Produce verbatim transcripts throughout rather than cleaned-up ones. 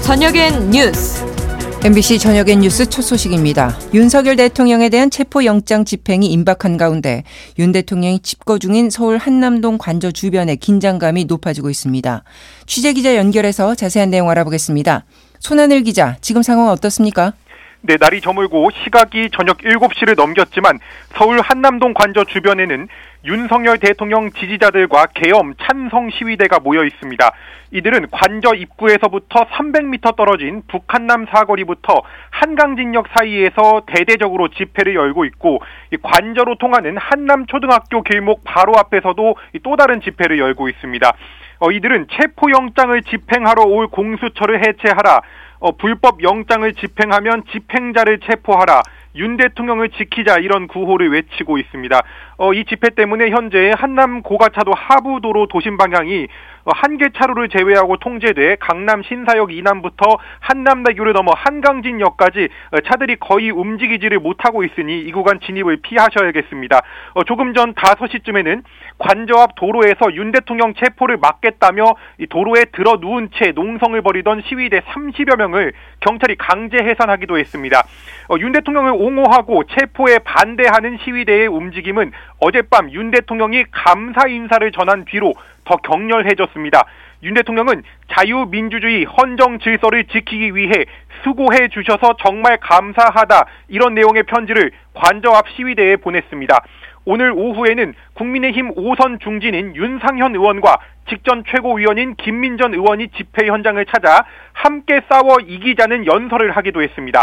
저녁엔 뉴스. 엠비씨 저녁엔 뉴스 첫 소식입니다. 윤석열 대통령에 대한 체포영장 집행이 임박한 가운데 윤 대통령이 집거 중인 서울 한남동 관저 주변에 긴장감이 높아지고 있습니다. 취재기자 연결해서 자세한 내용 알아보겠습니다. 손하늘 기자, 지금 상황 어떻습니까? 네, 날이 저물고 시각이 저녁 일곱 시를 넘겼지만 서울 한남동 관저 주변에는 윤석열 대통령 지지자들과 계엄 찬성 시위대가 모여 있습니다. 이들은 관저 입구에서부터 삼백 미터 떨어진 북한남 사거리부터 한강진역 사이에서 대대적으로 집회를 열고 있고, 이 관저로 통하는 한남초등학교 길목 바로 앞에서도 또 다른 집회를 열고 있습니다. 어, 이들은 체포영장을 집행하러 올 공수처를 해체하라, 어, 불법 영장을 집행하면 집행자를 체포하라, 윤 대통령을 지키자, 이런 구호를 외치고 있습니다. 어, 이 집회 때문에 현재 한남 고가차도 하부도로 도심 방향이 어, 한 개 차로를 제외하고 통제돼 강남 신사역 이남부터 한남대교를 넘어 한강진역까지 어, 차들이 거의 움직이지를 못하고 있으니 이 구간 진입을 피하셔야겠습니다. 어, 조금 전 다섯 시쯤에는 관저 앞 도로에서 윤 대통령 체포를 막겠다며 이 도로에 들어 누운 채 농성을 벌이던 시위대 삼십여 명을 경찰이 강제 해산하기도 했습니다. 어, 윤 대통령을 옹호하고 체포에 반대하는 시위대의 움직임은 어젯밤 윤 대통령이 감사 인사를 전한 뒤로 더 격렬해졌습니다. 윤 대통령은 자유민주주의 헌정 질서를 지키기 위해 수고해 주셔서 정말 감사하다, 이런 내용의 편지를 관저 앞 시위대에 보냈습니다. 오늘 오후에는 국민의힘 오 선 중진인 윤상현 의원과 직전 최고위원인 김민전 의원이 집회 현장을 찾아 함께 싸워 이기자는 연설을 하기도 했습니다.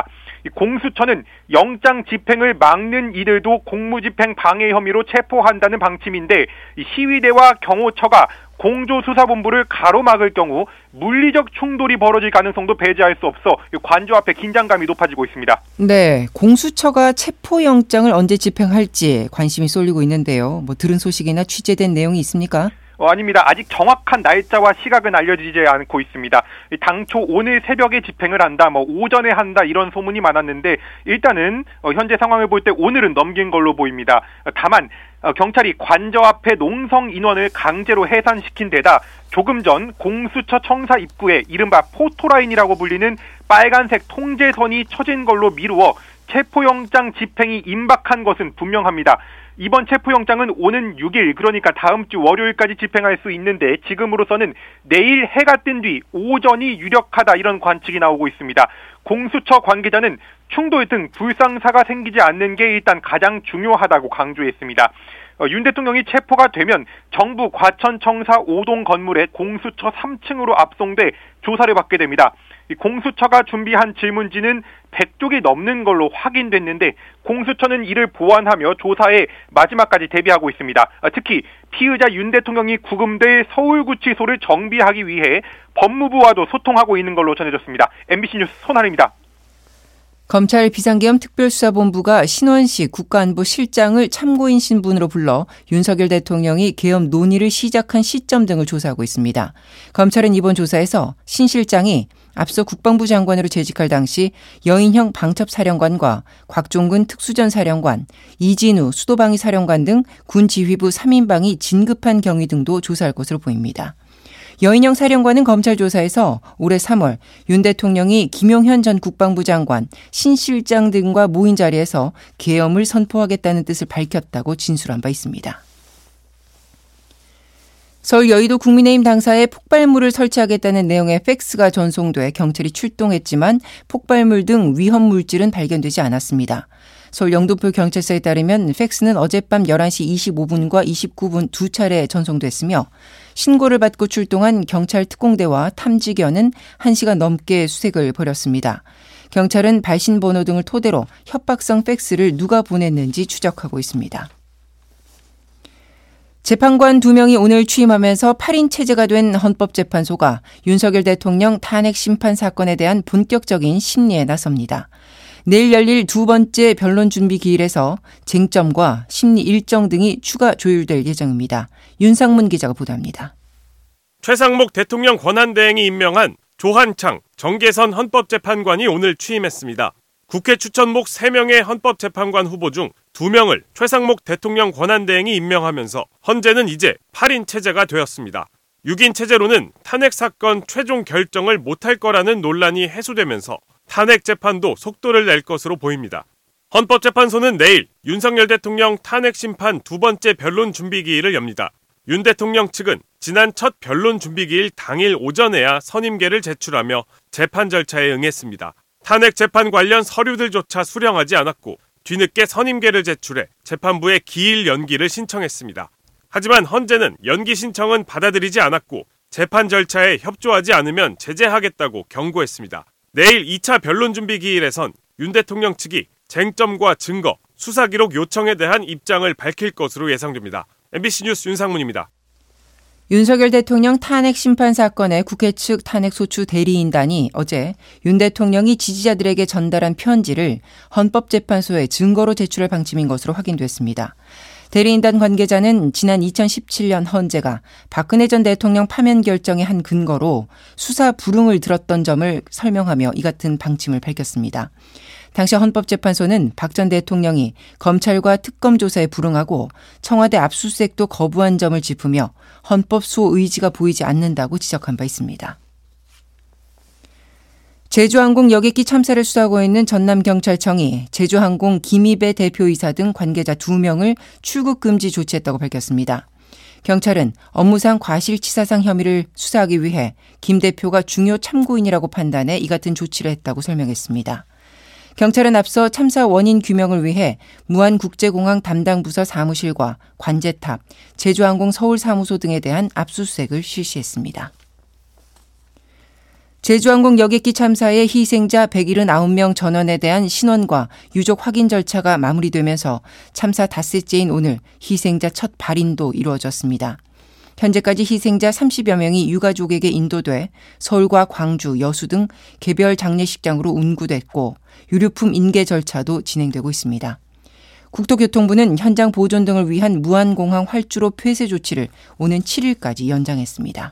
공수처는 영장 집행을 막는 이들도 공무집행 방해 혐의로 체포한다는 방침인데, 시위대와 경호처가 공조수사본부를 가로막을 경우 물리적 충돌이 벌어질 가능성도 배제할 수 없어 관저 앞에 긴장감이 높아지고 있습니다. 네, 공수처가 체포영장을 언제 집행할지 관심이 쏠리고 있는데요. 뭐 들은 소식이나 취재된 내용이 있습니까? 어, 아닙니다. 아직 정확한 날짜와 시각은 알려지지 않고 있습니다. 당초 오늘 새벽에 집행을 한다, 뭐 오전에 한다, 이런 소문이 많았는데 일단은 어, 현재 상황을 볼 때 오늘은 넘긴 걸로 보입니다. 다만 어, 경찰이 관저 앞에 농성 인원을 강제로 해산시킨 데다 조금 전 공수처 청사 입구에 이른바 포토라인이라고 불리는 빨간색 통제선이 쳐진 걸로 미루어 체포영장 집행이 임박한 것은 분명합니다. 이번 체포영장은 오는 육 일, 그러니까 다음 주 월요일까지 집행할 수 있는데 지금으로서는 내일 해가 뜬 뒤 오전이 유력하다, 이런 관측이 나오고 있습니다. 공수처 관계자는 충돌 등 불상사가 생기지 않는 게 일단 가장 중요하다고 강조했습니다. 어, 윤 대통령이 체포가 되면 정부 과천청사 오 동 건물에 공수처 삼 층으로 압송돼 조사를 받게 됩니다. 이 공수처가 준비한 질문지는 백 쪽이 넘는 걸로 확인됐는데 공수처는 이를 보완하며 조사에 마지막까지 대비하고 있습니다. 특히 피의자 윤 대통령이 구금될 서울구치소를 정비하기 위해 법무부와도 소통하고 있는 걸로 전해졌습니다. 엠비씨 뉴스 손하늘입니다. 검찰 비상계엄 특별수사본부가 신원식 국가안보실장을 참고인 신분으로 불러 윤석열 대통령이 계엄 논의를 시작한 시점 등을 조사하고 있습니다. 검찰은 이번 조사에서 신 실장이 앞서 국방부 장관으로 재직할 당시 여인형 방첩사령관과 곽종근 특수전사령관, 이진우 수도방위 사령관 등 군 지휘부 삼 인방이 진급한 경위 등도 조사할 것으로 보입니다. 여인영 사령관은 검찰 조사에서 올해 삼월 윤 대통령이 김용현 전 국방부 장관, 신 실장 등과 모인 자리에서 계엄을 선포하겠다는 뜻을 밝혔다고 진술한 바 있습니다. 서울 여의도 국민의힘 당사에 폭발물을 설치하겠다는 내용의 팩스가 전송돼 경찰이 출동했지만 폭발물 등 위험 물질은 발견되지 않았습니다. 서울 영등포 경찰서에 따르면 팩스는 어젯밤 열한 시 이십오 분과 이십구 분 두 차례 전송됐으며 신고를 받고 출동한 경찰 특공대와 탐지견은 한 시간 넘게 수색을 벌였습니다. 경찰은 발신번호 등을 토대로 협박성 팩스를 누가 보냈는지 추적하고 있습니다. 재판관 두 명이 오늘 취임하면서 팔 인 체제가 된 헌법재판소가 윤석열 대통령 탄핵 심판 사건에 대한 본격적인 심리에 나섭니다. 내일 열릴 두 번째 변론 준비 기일에서 쟁점과 심리 일정 등이 추가 조율될 예정입니다. 윤상문 기자가 보도합니다. 최상목 대통령 권한대행이 임명한 조한창 정계선 헌법재판관이 오늘 취임했습니다. 국회 추천목 세 명의 헌법재판관 후보 중 두 명을 최상목 대통령 권한대행이 임명하면서 헌재는 이제 팔 인 체제가 되었습니다. 육 인 체제로는 탄핵 사건 최종 결정을 못할 거라는 논란이 해소되면서 탄핵 재판도 속도를 낼 것으로 보입니다. 헌법재판소는 내일 윤석열 대통령 탄핵 심판 두 번째 변론 준비기일을 엽니다. 윤 대통령 측은 지난 첫 변론 준비기일 당일 오전에야 선임계를 제출하며 재판 절차에 응했습니다. 탄핵 재판 관련 서류들조차 수령하지 않았고 뒤늦게 선임계를 제출해 재판부에 기일 연기를 신청했습니다. 하지만 헌재는 연기 신청은 받아들이지 않았고 재판 절차에 협조하지 않으면 제재하겠다고 경고했습니다. 내일 이 차 변론 준비 기일에선 윤 대통령 측이 쟁점과 증거, 수사 기록 요청에 대한 입장을 밝힐 것으로 예상됩니다. 엠비씨 뉴스 윤상문입니다. 윤석열 대통령 탄핵 심판 사건의 국회 측 탄핵소추 대리인단이 어제 윤 대통령이 지지자들에게 전달한 편지를 헌법재판소에 증거로 제출할 방침인 것으로 확인됐습니다. 대리인단 관계자는 지난 이천십칠 년 헌재가 박근혜 전 대통령 파면 결정의 한 근거로 수사 불응을 들었던 점을 설명하며 이 같은 방침을 밝혔습니다. 당시 헌법재판소는 박 전 대통령이 검찰과 특검 조사에 불응하고 청와대 압수수색도 거부한 점을 짚으며 헌법 수호 의지가 보이지 않는다고 지적한 바 있습니다. 제주항공 여객기 참사를 수사하고 있는 전남경찰청이 제주항공 김희배 대표이사 등 관계자 두 명을 출국 금지 조치했다고 밝혔습니다. 경찰은 업무상 과실치사상 혐의를 수사하기 위해 김 대표가 중요 참고인이라고 판단해 이 같은 조치를 했다고 설명했습니다. 경찰은 앞서 참사 원인 규명을 위해 무안국제공항 담당 부서 사무실과 관제탑, 제주항공 서울사무소 등에 대한 압수수색을 실시했습니다. 제주항공 여객기 참사의 희생자 백칠십구 명 전원에 대한 신원과 유족 확인 절차가 마무리되면서 참사 닷새째인 오늘 희생자 첫 발인도 이루어졌습니다. 현재까지 희생자 삼십여 명이 유가족에게 인도돼 서울과 광주, 여수 등 개별 장례식장으로 운구됐고 유류품 인계 절차도 진행되고 있습니다. 국토교통부는 현장 보존 등을 위한 무안공항 활주로 폐쇄 조치를 오는 칠 일까지 연장했습니다.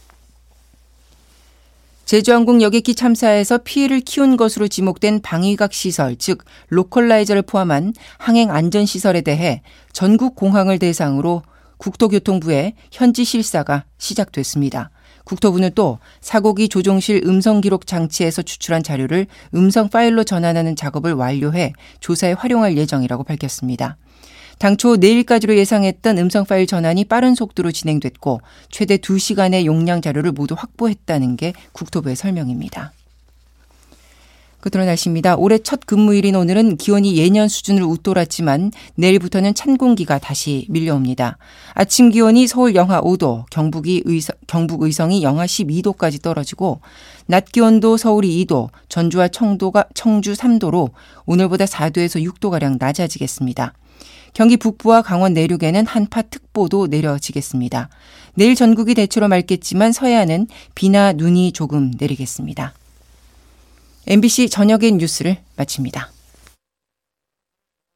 제주항공 여객기 참사에서 피해를 키운 것으로 지목된 방위각 시설, 즉 로컬라이저를 포함한 항행 안전시설에 대해 전국 공항을 대상으로 국토교통부의 현지 실사가 시작됐습니다. 국토부는 또 사고기 조종실 음성기록 장치에서 추출한 자료를 음성 파일로 전환하는 작업을 완료해 조사에 활용할 예정이라고 밝혔습니다. 당초 내일까지로 예상했던 음성 파일 전환이 빠른 속도로 진행됐고 최대 두 시간의 용량 자료를 모두 확보했다는 게 국토부의 설명입니다. 끝으로 날씨입니다. 올해 첫 근무일인 오늘은 기온이 예년 수준을 웃돌았지만 내일부터는 찬 공기가 다시 밀려옵니다. 아침 기온이 서울 영하 오 도, 경북이 의성, 경북 의성이 영하 십이 도까지 떨어지고 낮 기온도 서울이 이 도, 전주와 청도가, 청주 삼 도로 오늘보다 사 도에서 육 도가량 낮아지겠습니다. 경기 북부와 강원 내륙에는 한파특보도 내려지겠습니다. 내일 전국이 대체로 맑겠지만 서해안은 비나 눈이 조금 내리겠습니다. 엠비씨 저녁의 뉴스를 마칩니다.